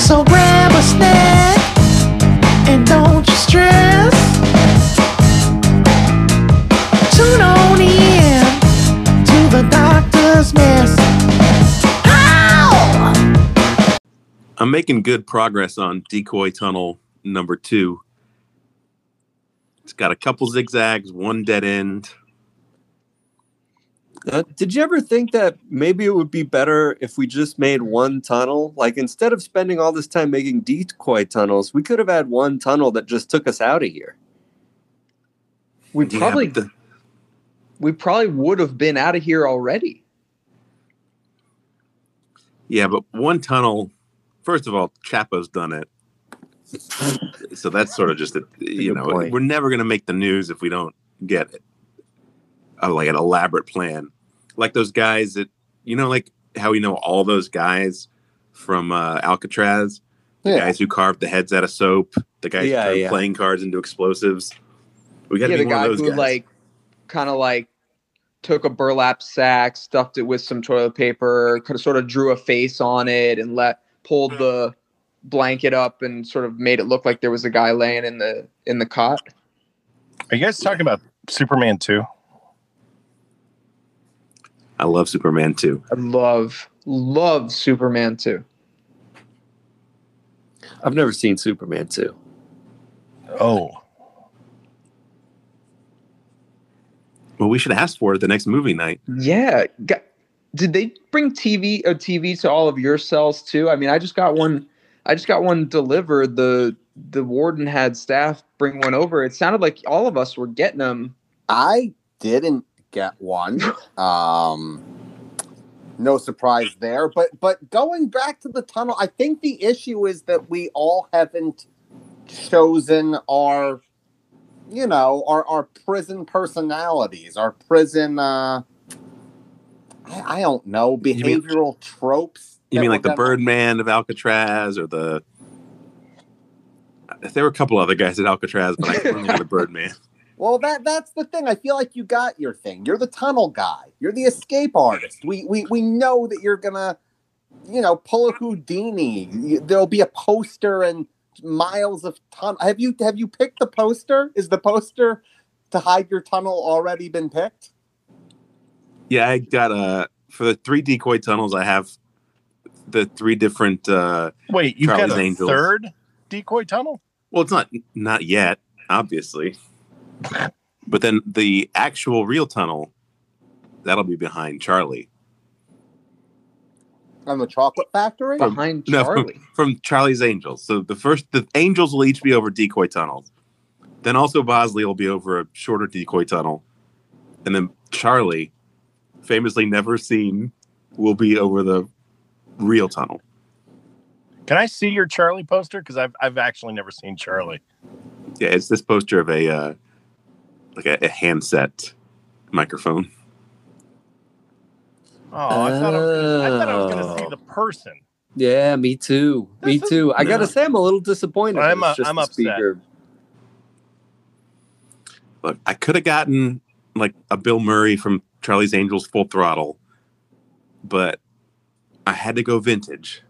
So grab a snack and don't you stress. Tune on in to the doctor's mess. Ow! I'm making good progress on Decoy Tunnel number 2. It's got a couple zigzags, one dead end. Did you ever think that maybe it would be better if we just made one tunnel? Like, instead of spending all this time making decoy tunnels, we could have had one tunnel that just took us out of here. We probably would have been out of here already. Yeah, but one tunnel, first of all, Chapo's done it. So that's sort of just, we're never going to make the news if we don't get it. Like an elaborate plan. Like those guys that, like how we know all those guys from Alcatraz, the guys who carved the heads out of soap, the guys who turned playing cards into explosives. We got to be one of those guys. Kind of took a burlap sack, stuffed it with some toilet paper, sort of drew a face on it, and pulled the blanket up and sort of made it look like there was a guy laying in the cot. Are you guys talking about Superman 2? I love Superman 2. I love Superman 2. I've never seen Superman 2. Oh. Well, we should ask for it the next movie night. Yeah. Did they bring a TV to all of your cells too? I mean, I just got one delivered. The warden had staff bring one over. It sounded like all of us were getting them. I didn't get one. No surprise there. But going back to the tunnel, I think the issue is that we all haven't chosen our prison personalities, our prison I don't know, behavioral tropes. You mean like the Birdman of Alcatraz, or there were a couple other guys at Alcatraz, but I can't remember the Birdman. Well, that's the thing. I feel like you got your thing. You're the tunnel guy. You're the escape artist. We know that you're gonna, pull a Houdini. There'll be a poster and miles of tunnel. Have you picked the poster? Is the poster to hide your tunnel already been picked? Yeah, I got for the 3 decoy tunnels. I have the 3 different. Wait, you've Charlie's got a Angels. third decoy tunnel? Well, it's not yet, obviously. But then the actual real tunnel, that'll be behind Charlie. On the chocolate factory? Behind Charlie? No, from Charlie's Angels. So the Angels will each be over decoy tunnels. Then also Bosley will be over a shorter decoy tunnel. And then Charlie, famously never seen, will be over the real tunnel. Can I see your Charlie poster? Because I've actually never seen Charlie. Yeah, it's this poster of a handset microphone. Oh, I thought I was going to see the person. Yeah, me too. Me too. I gotta say, I'm a little disappointed. I'm It's just upset. the speaker. Look, I could have gotten like a Bill Murray from Charlie's Angels Full Throttle, but I had to go vintage.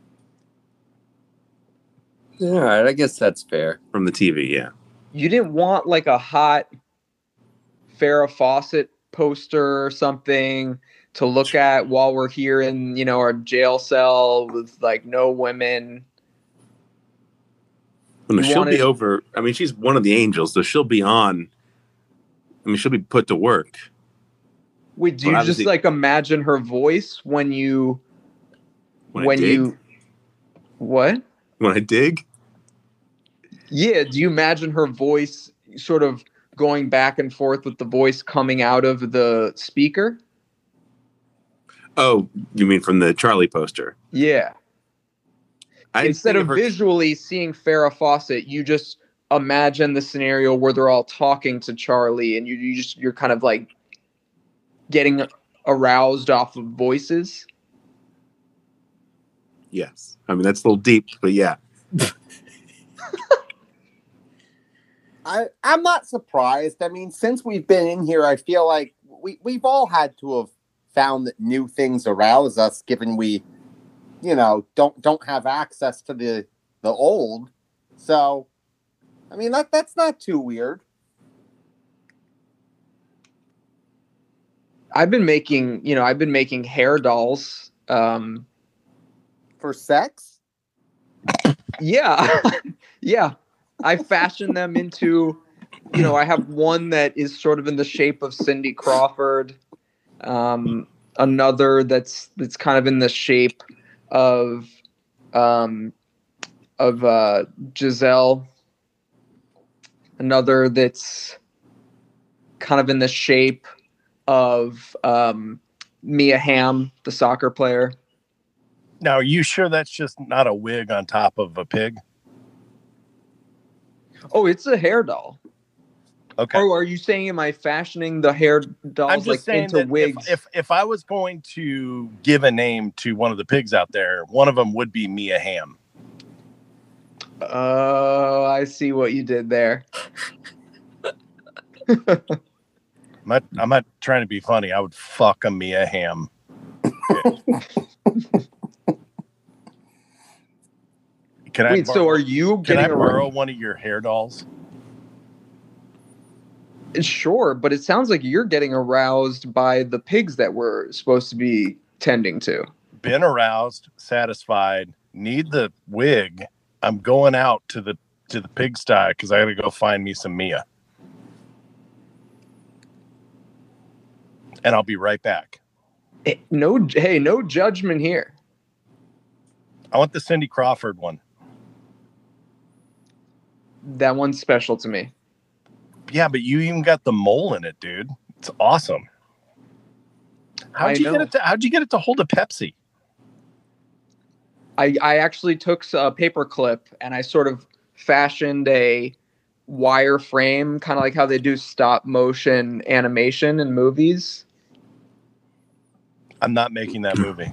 All right, I guess that's fair. From the TV, yeah. You didn't want like a hot Farrah Fawcett poster or something to look at while we're here in, our jail cell with like no women. Well, she'll be over. I mean, she's one of the angels, so she'll be on. I mean, she'll be put to work. Wait, do you just like imagine her voice when you what? When I dig? Yeah, do you imagine her voice sort of going back and forth with the voice coming out of the speaker? Oh, you mean from the Charlie poster? Yeah. Instead of visually seeing Farrah Fawcett, you just imagine the scenario where they're all talking to Charlie, and you're kind of like getting aroused off of voices. Yes. I mean, that's a little deep, but yeah. I'm not surprised. I mean, since we've been in here, I feel like we've all had to have found that new things arouse us, given we don't have access to the old. So, I mean, that's not too weird. I've been making hair dolls. For sex? Yeah. Yeah. I fashioned them into, I have one that is sort of in the shape of Cindy Crawford. Another that's kind of in the shape of Giselle. Another that's kind of in the shape of Mia Hamm, the soccer player. Now, are you sure that's just not a wig on top of a pig? Oh, it's a hair doll. Okay. Or are you saying, am I fashioning the hair dolls I'm just saying into wigs? If I was going to give a name to one of the pigs out there, one of them would be Mia Hamm. Oh, I see what you did there. I'm not trying to be funny. I would fuck a Mia Hamm. Are you can I borrow one of your hair dolls? Sure, but it sounds like you're getting aroused by the pigs that we're supposed to be tending to. Been aroused, satisfied, need the wig. I'm going out to the pigsty because I got to go find me some Mia. And I'll be right back. No judgment here. I want the Cindy Crawford one. That one's special to me. Yeah, but you even got the mole in it, dude. It's awesome. How'd you get it to hold a Pepsi? I actually took a paper clip and I sort of fashioned a wire frame, kind of like how they do stop motion animation in movies. I'm not making that movie.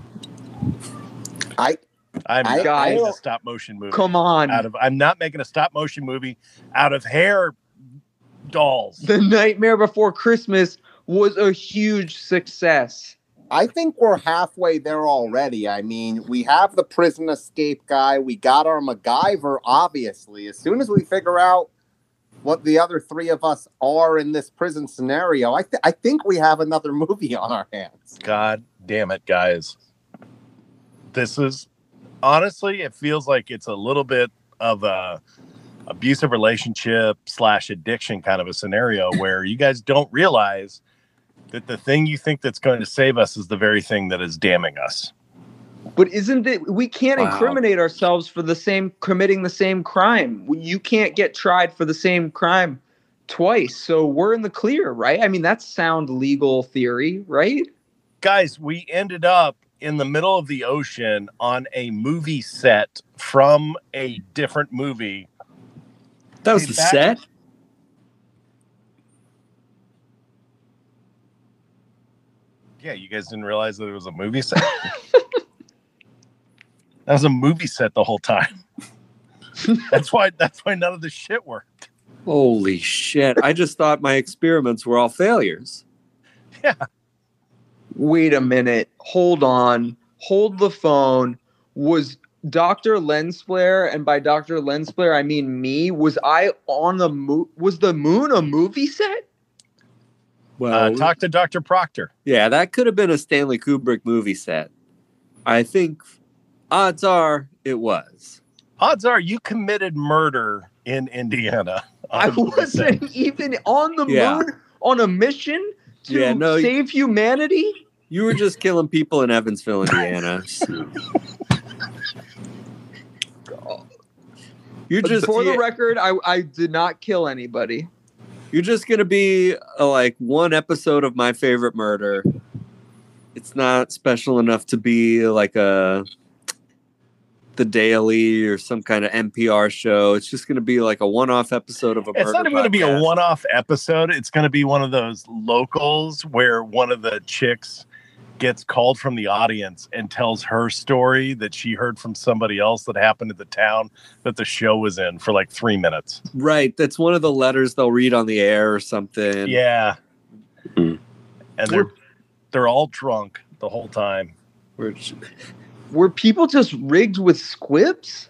I'm not making a stop motion movie. Come on. I'm not making a stop motion movie out of hair dolls. The Nightmare Before Christmas was a huge success. I think we're halfway there already. I mean, we have the prison escape guy. We got our MacGyver, obviously. As soon as we figure out what the other three of us are in this prison scenario, I think we have another movie on our hands. God damn it, guys. This is, honestly, it feels like it's a little bit of a abusive relationship / addiction kind of a scenario where you guys don't realize that the thing you think that's going to save us is the very thing that is damning us. But isn't it, we can't incriminate ourselves for committing the same crime. You can't get tried for the same crime twice. So we're in the clear, right? I mean, that's sound legal theory, right? Guys, we ended up in the middle of the ocean on a movie set from a different movie. That was the set? Yeah, you guys didn't realize that it was a movie set? That was a movie set the whole time. That's why none of the shit worked. Holy shit. I just thought my experiments were all failures. Yeah. Wait a minute. Hold on. Hold the phone. Was Dr. Lensflare, and by Dr. Lensflare I mean me, was I on the moon? Was the moon a movie set? Well, talk to Dr. Proctor. Yeah, that could have been a Stanley Kubrick movie set. I think odds are it was. Odds are you committed murder in Indiana. I wasn't even on the moon on a mission to save humanity. You were just killing people in Evansville, Indiana. For the record, I did not kill anybody. You're just going to be like one episode of My Favorite Murder. It's not special enough to be like The Daily or some kind of NPR show. It's just going to be like a one-off episode of a murder podcast. It's not even going to be a one-off episode. It's going to be one of those locals where one of the chicks gets called from the audience and tells her story that she heard from somebody else that happened in the town that the show was in for like 3 minutes. Right. That's one of the letters they'll read on the air or something. Yeah. Mm-hmm. And they're all drunk the whole time. Were people just rigged with squibs?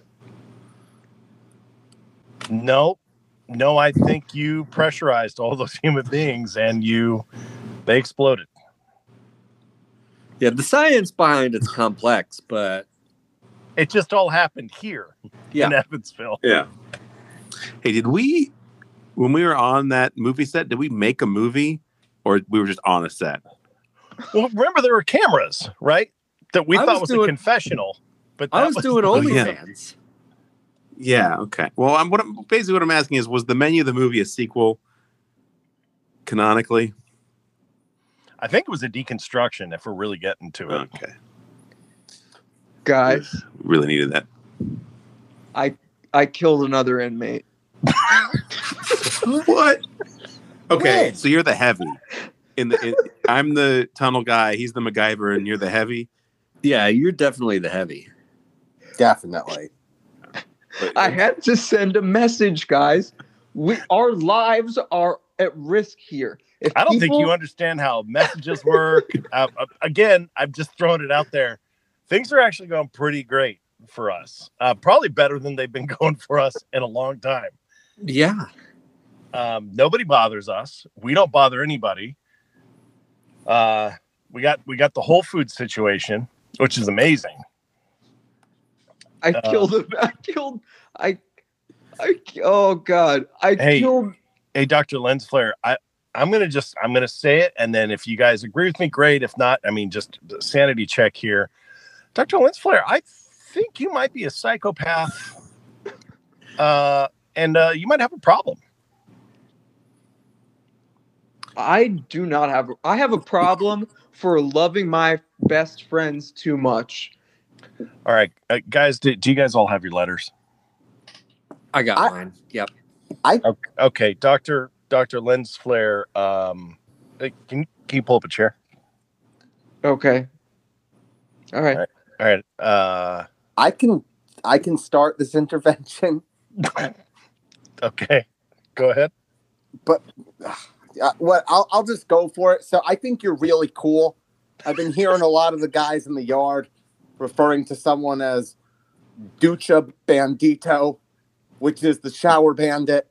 No, I think you pressurized all those human beings and they exploded. Yeah, the science behind it's complex, but it just all happened here in Evansville. Yeah. Hey, when we were on that movie set, did we make a movie or we were just on a set? Well, remember there were cameras, right? That we thought was a confessional, but I was doing OnlyFans. Yeah. Okay. Well, basically what I'm asking is, was the menu of the movie a sequel canonically? I think it was a deconstruction. If we're really getting to it, okay. Guys, really needed that. I killed another inmate. What? Okay, so you're the heavy. I'm the tunnel guy. He's the MacGyver, and you're the heavy. Yeah, you're definitely the heavy. Definitely. I had to send a message, guys. Our lives are at risk here. I don't think you understand how messages work. Again, I'm just throwing it out there. Things are actually going pretty great for us. Probably better than they've been going for us in a long time. Yeah. Nobody bothers us. We don't bother anybody. We got the Whole Foods situation, which is amazing. I killed him. Oh God. Killed. Hey, Dr. Lensflare, I'm gonna say it, and then if you guys agree with me, great. If not, I mean, just sanity check here. Dr. Lensflare, I think you might be a psychopath, and you might have a problem. I have a problem for loving my best friends too much. All right, guys, do you guys all have your letters? I got mine. Yep. Okay, Dr. Lensflare, can you pull up a chair? Okay. All right. I can start this intervention. Okay, go ahead. But I'll just go for it. So I think you're really cool. I've been hearing a lot of the guys in the yard referring to someone as Ducha Bandito, which is the shower bandit.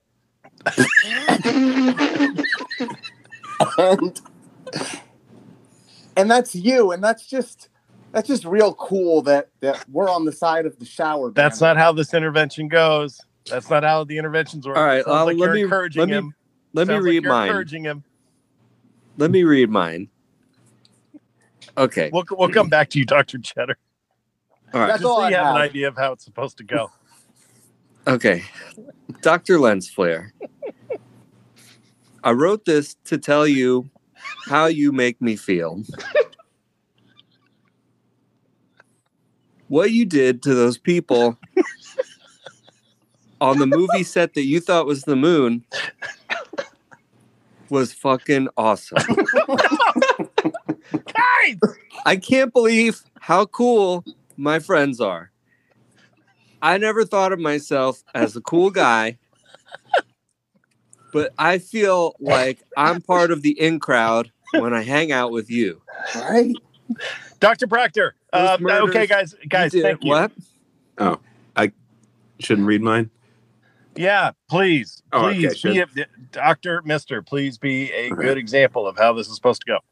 and that's you, and that's just real cool that we're on the side of the shower bandit. That's not how this intervention goes. That's not how the interventions work. All right, like you're encouraging him. Let me read mine. Encouraging him. Let me read mine. Okay. We'll come back to you, Dr. Cheddar. All right. That's all so I you have have. an idea of how it's supposed to go. Okay. Dr. Lensflare, I wrote this to tell you how you make me feel. What you did to those people on the movie set that you thought was the moon was fucking awesome. Guys! I can't believe how cool my friends are. I never thought of myself as a cool guy, but I feel like I'm part of the in crowd when I hang out with you. Right? Dr. Proctor. Okay, guys, thank you. What? Oh, I shouldn't read mine? Yeah, please Okay, be a Dr. Mister. Please be a good example of how this is supposed to go.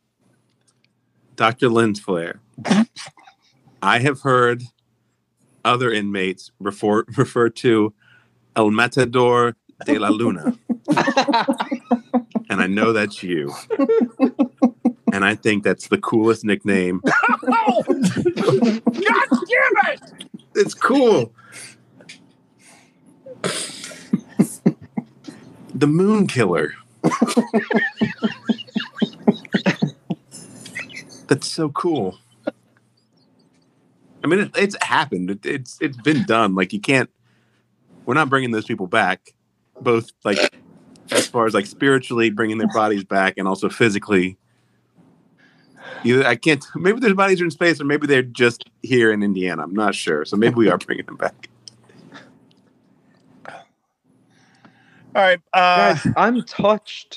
Dr. Lensflare, I have heard other inmates refer to El Matador de la Luna. And I know that's you. And I think that's the coolest nickname. Oh! God damn it! It's cool. The Moon Killer. That's so cool. I mean, it's happened. It's been done. Like, you can't. We're not bringing those people back, both like as far as like spiritually bringing their bodies back and also physically. I can't. Maybe their bodies are in space, or maybe they're just here in Indiana. I'm not sure. So maybe we are bringing them back. All right, guys, I'm touched.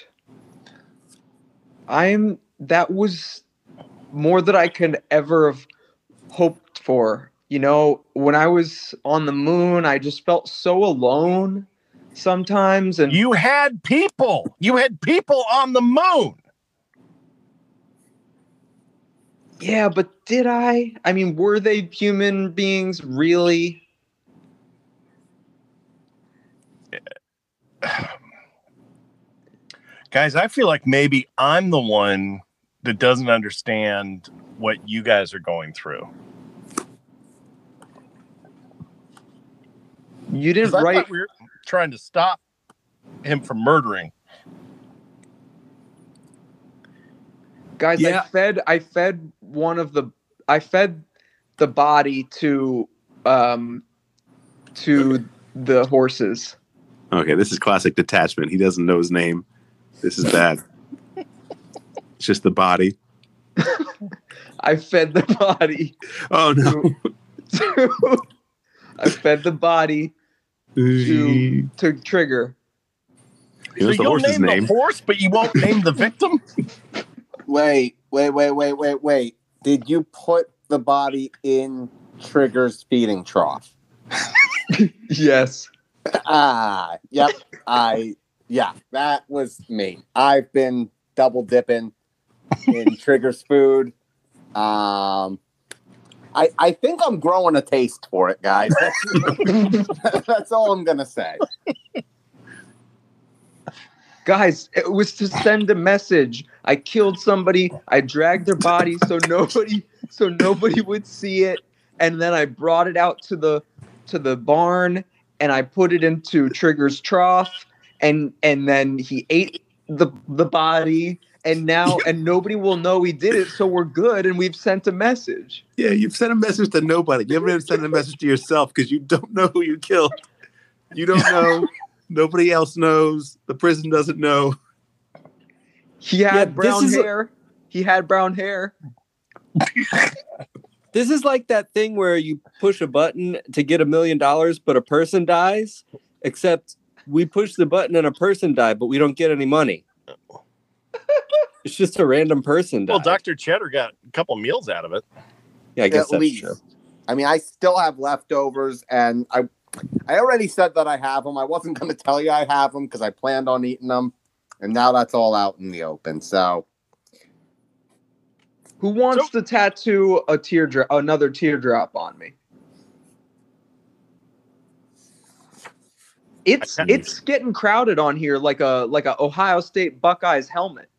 That was more than I could ever have hoped for. You know, when I was on the moon, I just felt so alone sometimes. And you had people. You had people on the moon. Yeah, but did I? I mean, were they human beings really? Guys, I feel like maybe I'm the one that doesn't understand what you guys are going through. You didn't write. We were trying to stop him from murdering. Guys, Yeah. I fed the body to the horses. Okay, this is classic detachment. He doesn't know his name. This is bad. It's just the body. I fed the body. Oh no! I fed the body to Trigger. He knows So the you'll horse's name name. the horse, but you won't name the victim? Wait. Did you put the body in Trigger's feeding trough? Yes. Yep. Yeah, that was me. I've been double dipping in Trigger's food. I think I'm growing a taste for it, guys. That's all I'm gonna say. Guys, it was to send a message. I killed somebody. I dragged their body so nobody would see it, and then I brought it out to the barn and I put it into Trigger's trough, and then he ate the body, and nobody will know he did it, so we're good, and we've sent a message. Yeah, you've sent a message to nobody. You haven't even sent a message to yourself because you don't know who you killed. You don't know. Nobody else knows. The prison doesn't know. He had brown hair. He had brown hair. This is like that thing where you push a button to get $1 million, but a person dies. Except we push the button and a person died, but we don't get any money. It's just a random person died. Well, Dr. Cheddar got a couple meals out of it. Yeah, I guess At that's least. true. I mean, I still have leftovers, and I already said that I have them. I wasn't going to tell you I have them because I planned on eating them, and now that's all out in the open. So, Who wants to tattoo another teardrop on me? It's getting crowded on here like a Ohio State Buckeyes helmet.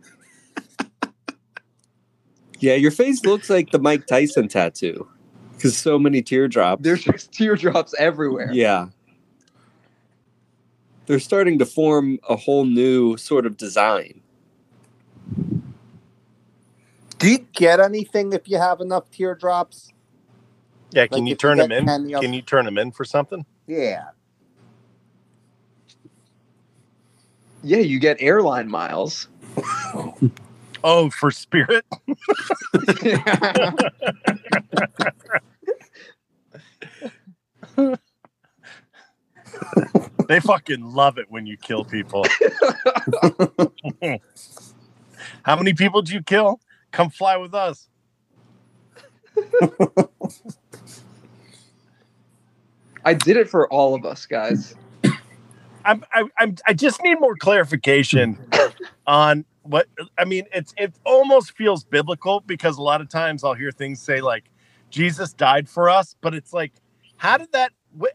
Yeah, your face looks like the Mike Tyson tattoo because so many teardrops. There's just teardrops everywhere. Yeah. They're starting to form a whole new sort of design. do you get anything if you have enough teardrops? Yeah, can Like you if turn you them get in? 10 of- Can you turn them in for something? Yeah. Yeah, you get airline miles. Oh, for Spirit? They fucking love it when you kill people. How many people did you kill? Come fly with us. I did it for all of us, guys. I just need more clarification on what I mean. It almost feels biblical because a lot of times I'll hear things say like Jesus died for us, but it's like, how did that?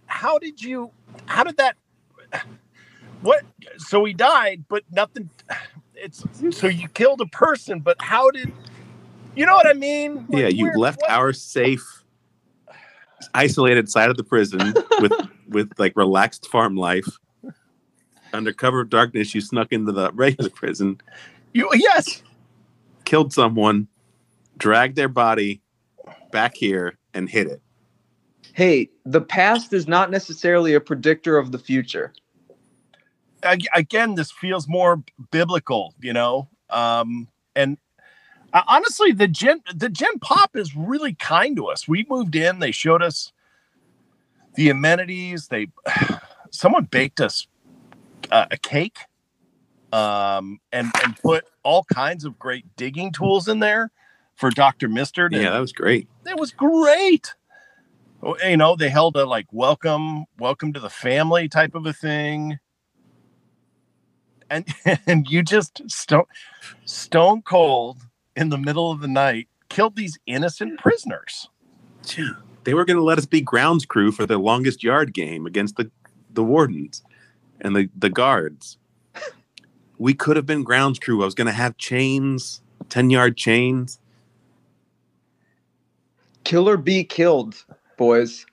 What? So he died, but nothing. It's so you killed a person, but how did? You know what I mean? Like, Yeah, you left our safe, isolated side of the prison with like relaxed farm life. Under cover of darkness, you snuck into the regular prison. Yes. Killed someone, dragged their body back here, and hid it. Hey, the past is not necessarily a predictor of the future. Again, this feels more biblical, you know. And honestly, the Gen Pop is really kind to us. We moved in; they showed us the amenities. Someone baked us a cake, and put all kinds of great digging tools in there. for Dr. Mistard. Yeah, that was great. That was great. You know, they held a like welcome to the family type of a thing. And you just stone cold in the middle of the night killed these innocent prisoners. Yeah. They were going to let us be grounds crew for the longest yard game against the wardens and the guards. We could have been grounds crew. I was going to have chains, 10-yard chains. Kill or be killed, boys.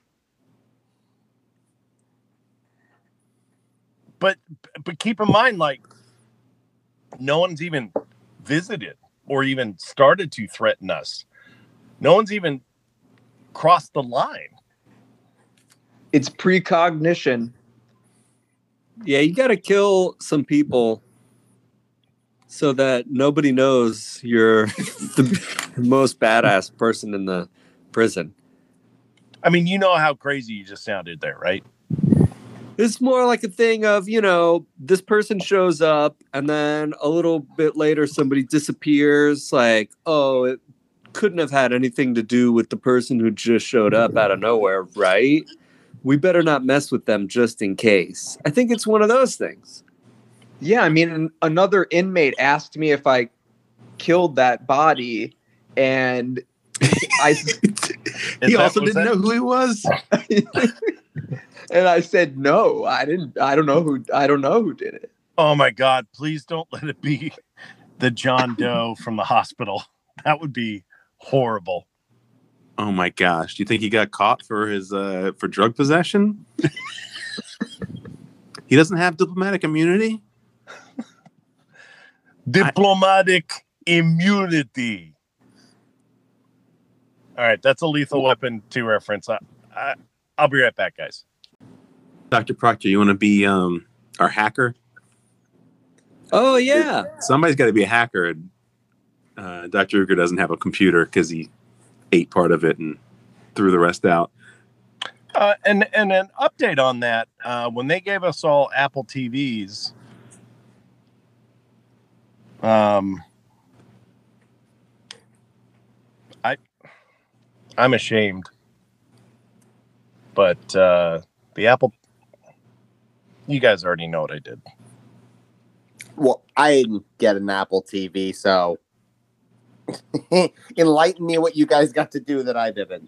But keep in mind, like, no one's even visited or even started to threaten us. No one's even crossed the line. It's precognition. Yeah, you got to kill some people so that nobody knows you're the most badass person in the prison. I mean, you know how crazy you just sounded there, right? It's more like a thing of, you know, this person shows up and then a little bit later somebody disappears. Like, oh, it couldn't have had anything to do with the person who just showed up out of nowhere, right? We better not mess with them just in case. I think it's one of those things. Yeah, I mean, another inmate asked me if I killed that body, and he also didn't know who he was. And I said, no, I didn't. I don't know who did it. Oh my God, please don't let it be the John Doe from the hospital. That would be horrible. Oh my gosh. Do you think he got caught for his for drug possession? He doesn't have diplomatic immunity? Diplomatic immunity. All right, that's a Lethal Weapon 2 reference. I'll be right back, guys. Dr. Proctor, you want to be our hacker? Oh, yeah. Somebody's got to be a hacker. Dr. Uger doesn't have a computer because he ate part of it and threw the rest out. And an update on that, when they gave us all Apple TVs, I'm ashamed, but the Apple, you guys already know what I did. Well, I didn't get an Apple TV, so enlighten me what you guys got to do that I didn't.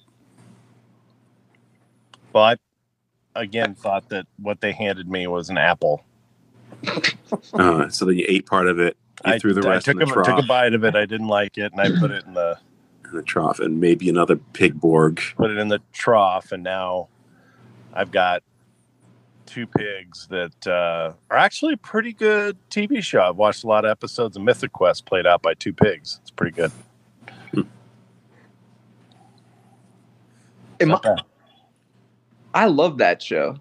Well, I, again, thought that what they handed me was an apple. So then you ate part of it. You threw the rest in the trough. I took a bite of it. I didn't like it, and I put it in the trough, and maybe another pig Borg. Put it in the trough, and now I've got two pigs that are actually a pretty good TV show. I've watched a lot of episodes of Mythic Quest played out by two pigs. It's pretty good. I love that show.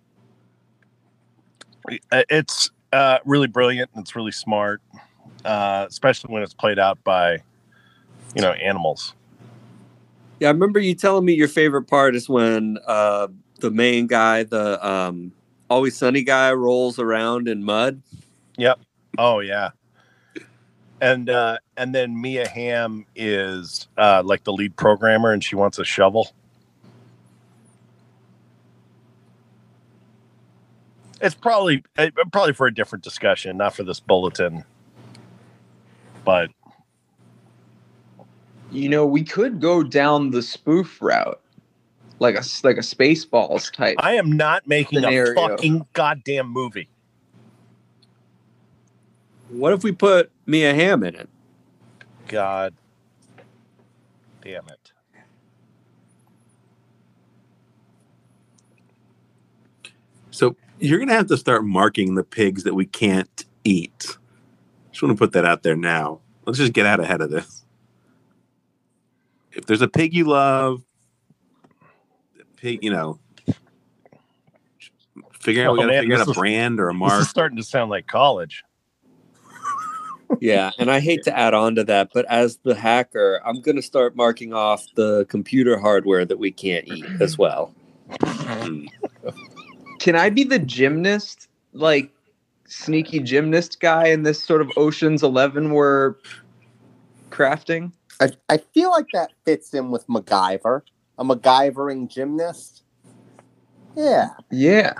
It's really brilliant. It's really smart, especially when it's played out by, animals. Yeah, I remember you telling me your favorite part is when the main guy, the Always Sunny guy, rolls around in mud. Yep. Oh yeah. And then Mia Hamm is like the lead programmer, and she wants a shovel. It's probably for a different discussion, not for this bulletin. But we could go down the spoof route, like a Spaceballs type. I am not making scenario. A fucking goddamn movie. What if we put Mia Hamm in it? God damn it. So you're going to have to start marking the pigs that we can't eat. Just want to put that out there now. Let's just get out ahead of this. If there's a pig you love, pig, figure out a brand or a mark. This is starting to sound like college. Yeah, and I hate to add on to that, but as the hacker, I'm going to start marking off the computer hardware that we can't eat as well. Can I be the gymnast, like sneaky gymnast guy in this sort of Ocean's 11 we're crafting? I feel like that fits in with MacGyver, a MacGyvering gymnast. Yeah. Yeah.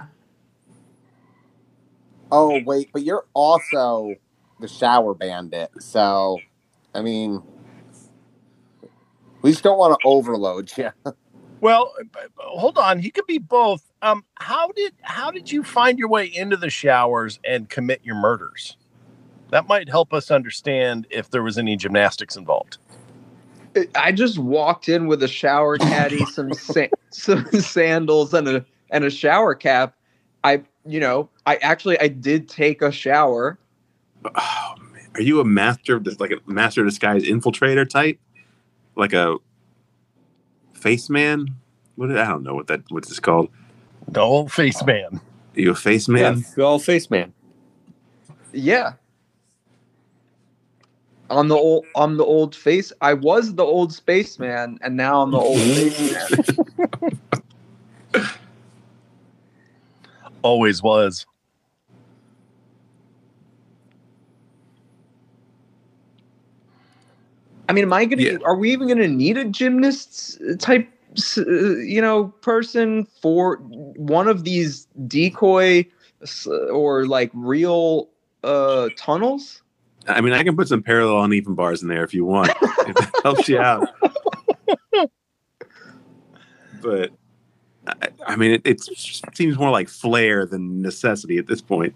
Oh, wait, but you're also the shower bandit. So, I mean, we just don't want to overload you. Well, hold on. He could be both. How did you find your way into the showers and commit your murders? That might help us understand if there was any gymnastics involved. I just walked in with a shower caddy, some sandals, and a shower cap. I did take a shower. Oh, man. Are you a master disguise infiltrator type? Like a face man? I don't know what's this called. The old face man. Are you a face man? Yeah, the old face man. Yeah. I'm the old face. I was the old spaceman, and now I'm the old spaceman. Always was. I mean, are we even gonna need a gymnast type, person for one of these decoy or like real tunnels? I mean, I can put some parallel uneven bars in there if you want. If that helps you out. But I mean, it seems more like flair than necessity at this point.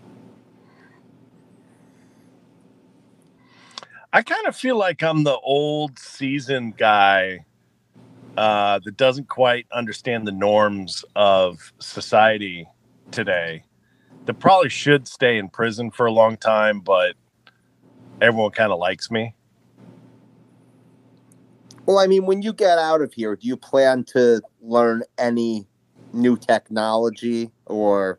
I kind of feel like I'm the old seasoned guy that doesn't quite understand the norms of society today. That probably should stay in prison for a long time, but everyone kind of likes me. Well, I mean, when you get out of here, do you plan to learn any new technology or?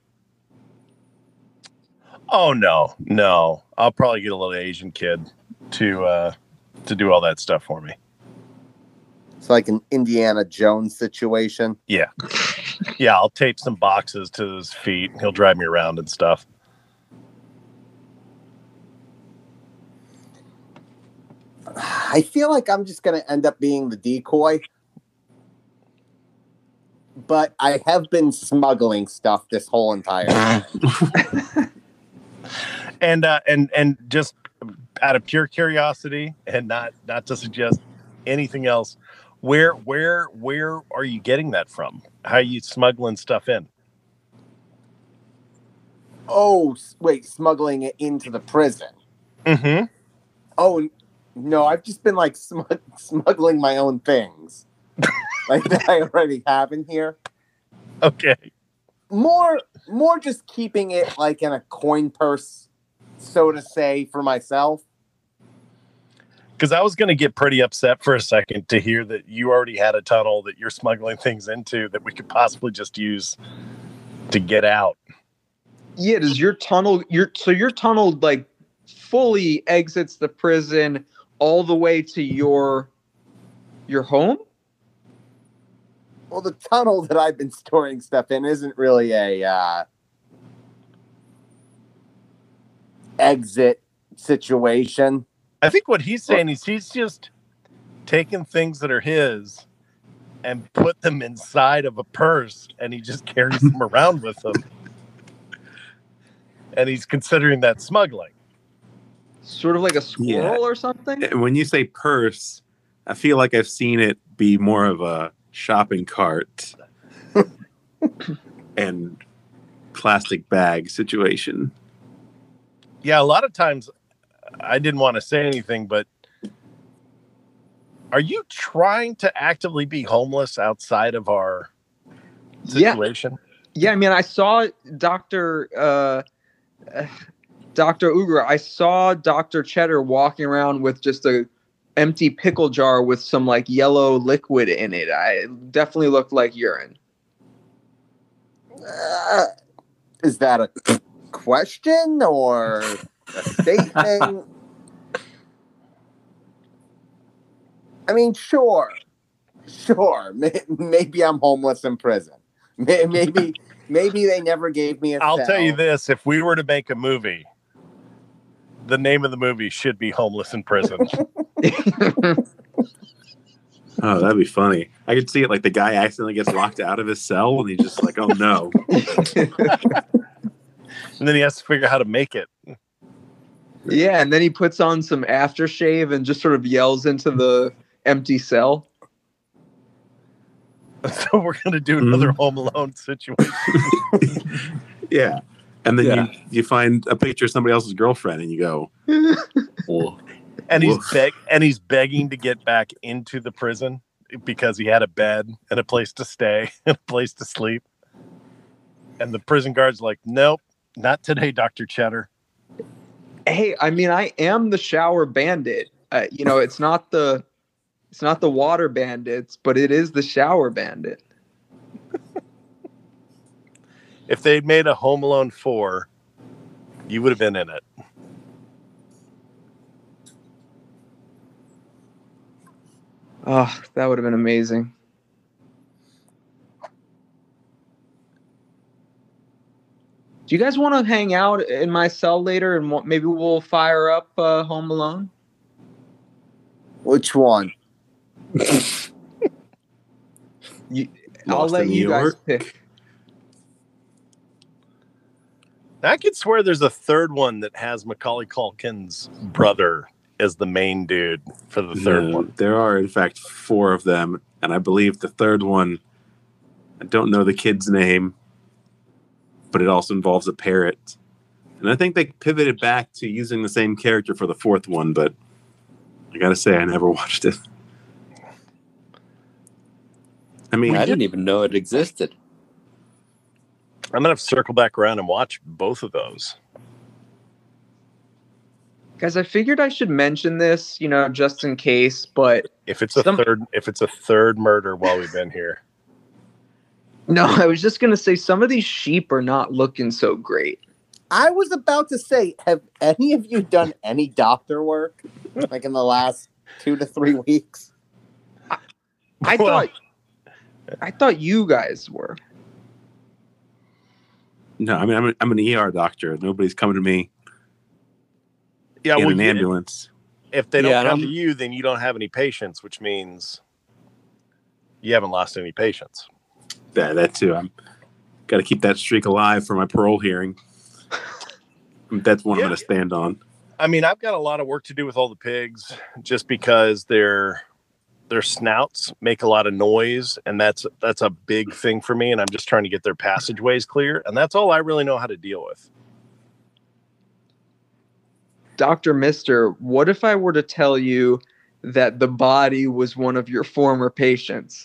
Oh, no. I'll probably get a little Asian kid to do all that stuff for me. It's like an Indiana Jones situation. Yeah. Yeah, I'll tape some boxes to his feet. He'll drive me around and stuff. I feel like I'm just going to end up being the decoy. But I have been smuggling stuff this whole entire time. And just out of pure curiosity and not to suggest anything else, where are you getting that from? How are you smuggling stuff in? Oh, wait, smuggling it into the prison. Mm-hmm. Oh, no, I've just been like smuggling my own things. Like that I already have in here. Okay. More just keeping it like in a coin purse, so to say, for myself. Because I was going to get pretty upset for a second to hear that you already had a tunnel that you're smuggling things into that we could possibly just use to get out. Yeah, does your tunnel like fully exits the prison all the way to your home? Well, the tunnel that I've been storing stuff in isn't really a exit situation. I think what he's saying is he's just taking things that are his and put them inside of a purse, and he just carries them around with him. And he's considering that smuggling. Sort of like a squirrel or something? When you say purse, I feel like I've seen it be more of a shopping cart and plastic bag situation. Yeah, a lot of times I didn't want to say anything, but are you trying to actively be homeless outside of our situation? Yeah, I mean, I saw Dr. Ugra. I saw Dr. Cheddar walking around with just a empty pickle jar with some like yellow liquid in it. It definitely looked like urine. Is that a question or a statement? I mean, sure. Maybe I'm homeless in prison. Maybe they never gave me a I'll cell. tell you this. If we were to make a movie, the name of the movie should be Homeless in Prison. Oh, that'd be funny. I could see it like the guy accidentally gets locked out of his cell and he's just like, oh no. And then he has to figure out how to make it. Yeah, and then he puts on some aftershave and just sort of yells into the empty cell. So we're going to do another Home Alone situation. Yeah. And then you find a picture of somebody else's girlfriend and you go, oh. And he's begging to get back into the prison because he had a bed and a place to stay and a place to sleep. And the prison guard's like, nope, not today, Dr. Cheddar. Hey, I mean, I am the shower bandit. It's not the water bandits, but it is the shower bandit. If they'd made a Home Alone 4, you would have been in it. Oh, that would have been amazing. Do you guys want to hang out in my cell later and maybe we'll fire up Home Alone? Which one? I'll let you guys pick. I could swear there's a third one that has Macaulay Culkin's brother as the main dude for the third one. There are, in fact, 4 of them. And I believe the third one, I don't know the kid's name, but it also involves a parrot. And I think they pivoted back to using the same character for the 4th one, but I gotta say, I never watched it. I mean, I didn't even know it existed. I'm going to circle back around and watch both of those. Guys, I figured I should mention this, just in case, but if it's a third murder while we've been here. No, I was just going to say some of these sheep are not looking so great. I was about to say, have any of you done any doctor work like in the last 2 to 3 weeks? I thought you guys were. No, I mean, I'm an ER doctor. Nobody's coming to me in an ambulance. If they don't come to you, then you don't have any patients, which means you haven't lost any patients. Yeah, that too. I'm got to keep that streak alive for my parole hearing. That's one I'm going to stand on. I mean, I've got a lot of work to do with all the pigs just because their snouts make a lot of noise, and that's a big thing for me, and I'm just trying to get their passageways clear, and that's all I really know how to deal with. Dr. Mister, what if I were to tell you that the body was one of your former patients?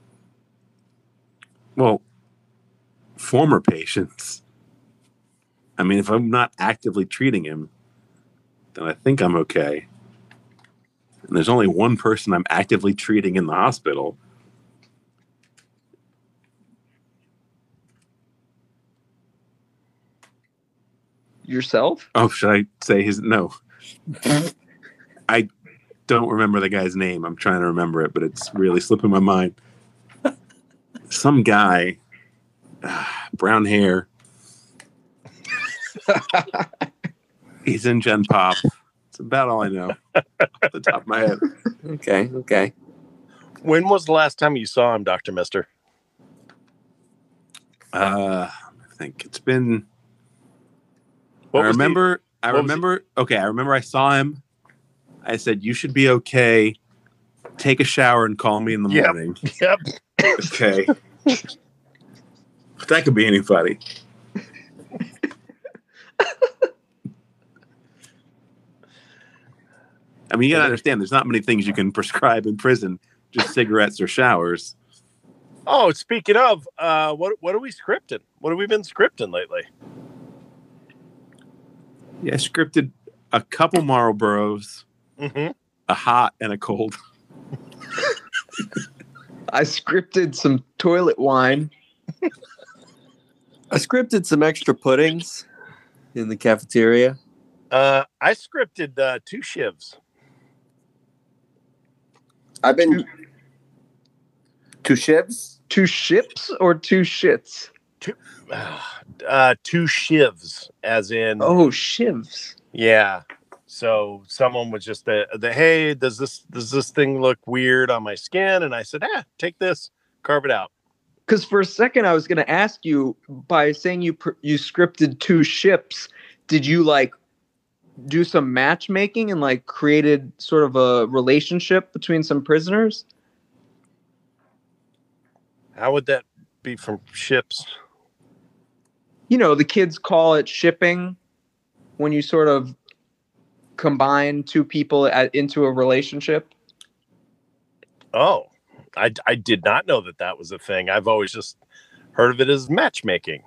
Well, former patients. I mean, if I'm not actively treating him, then I think I'm okay. And there's only one person I'm actively treating in the hospital. Yourself? Oh, should I say his? No. I don't remember the guy's name. I'm trying to remember it, but it's really slipping my mind. Some guy, brown hair. He's in Gen Pop. It's about all I know off the top of my head. Okay. When was the last time you saw him, Dr. Mister? I think it's been. I remember I saw him. I said, "You should be okay. Take a shower and call me in the morning." Yep. Okay. That could be anybody. I mean, you gotta understand, there's not many things you can prescribe in prison, just cigarettes or showers. Oh, speaking of, what are we scripting? What have we been scripting lately? Yeah, I scripted a couple Marlboros, a hot and a cold. I scripted some toilet wine. I scripted some extra puddings in the cafeteria. I scripted 2 shivs. I've been 2 shivs? 2 ships or 2 shits? 2 shivs, as in... Oh, shivs. Yeah. So someone was just hey, does this thing look weird on my skin? And I said, take this, carve it out. Because for a second I was going to ask you, by saying you scripted 2 ships, did you like do some matchmaking and like created sort of a relationship between some prisoners? How would that be from ships? The kids call it shipping when you sort of combine 2 people into a relationship. Oh, I did not know that was a thing. I've always just heard of it as matchmaking.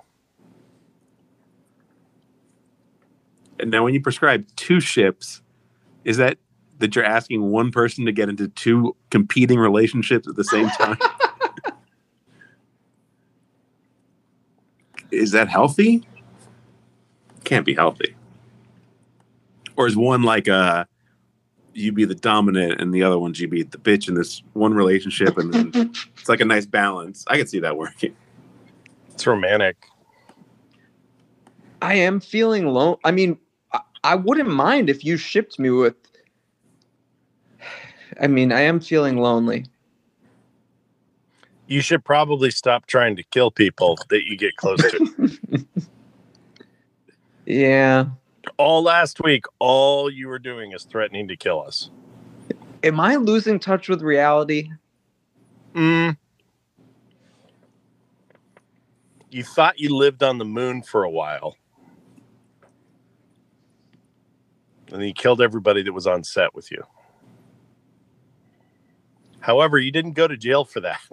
And now when you prescribe 2 ships, is that you're asking one person to get into 2 competing relationships at the same time? Is that healthy? Can't be healthy. Or is one like you be the dominant and the other one's you be the bitch in this one relationship, and then it's like a nice balance? I could see that working. It's romantic. I am feeling lonely. I mean, I wouldn't mind if you shipped me with. I mean, I am feeling lonely. You should probably stop trying to kill people that you get close to. Yeah. All last week, all you were doing is threatening to kill us. Am I losing touch with reality? You thought you lived on the moon for a while. And then you killed everybody that was on set with you. However, you didn't go to jail for that.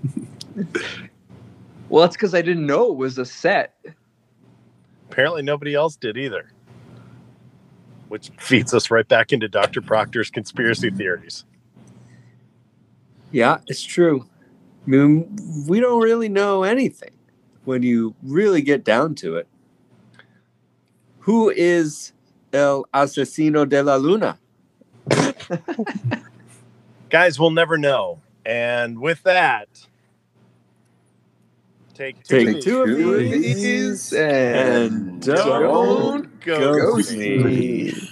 Well, that's because I didn't know it was a set. Apparently nobody else did either. Which feeds us right back into Dr. Proctor's conspiracy theories. Yeah, it's true. I mean, we don't really know anything when you really get down to it. Who is El Asesino de la Luna? Guys, we'll never know. And with that, take 2 of these and don't go see.